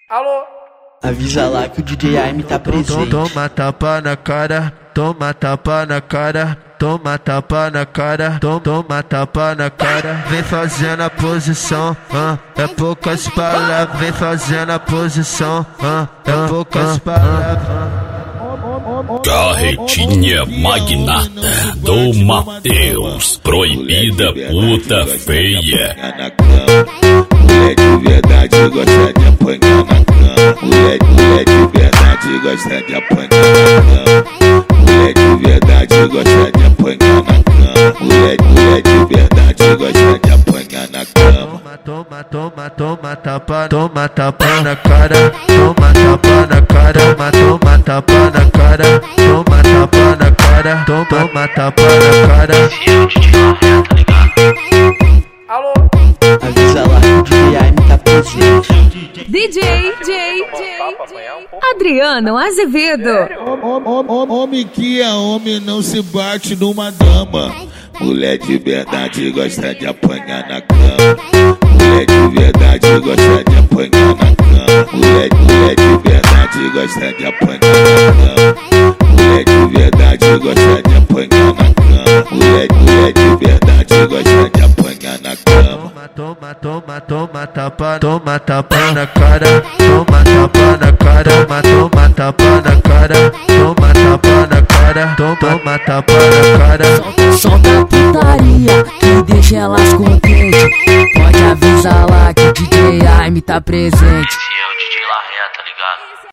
Alô? Avisa lá que o DJ Aime tá presente. Toma tapa na cara, toma tapa na cara, toma tapa na cara, toma tapa na cara. Vem fazendo a posição, é poucas palavras. Vem fazendo a posição, é poucas palavras. Carretinha magnata do Mateus, proibida puta feia. Mulher de verdade gosta de apanhar na cama. Mulher de verdade gosta de apanhar na cama. Mulher de verdade gosta de apanhar na cama. Mulher de verdade gosta de apanhar na cama. Toma tapa na cara, toma tapa na cara, toma tapa na cara, toma tapa na cara, toma tapa na cara. Alô? Avisa lá que o DJ Aime tá presente. DJ Adriano Azevedo. Homem que é homem não se bate numa dama. Mulher de verdade gosta de apanhar na cama. Mulher de verdade gosta de apanhar na cama. Mulher de verdade gosta de apanhar na cama. Mulher de verdade gosta de apanhar na cama. Mulher de verdade gosta de apanhar na cama. Toma tapa na cara, toma tapa na cara, toma tapa na cara, toma tapa na cara, toma tapa na cara. Solta a putaria que deixa elas contentes. Pode avisar lá que o DJ Aime tá presente. Esse é o DJ Larrea, tá ligado?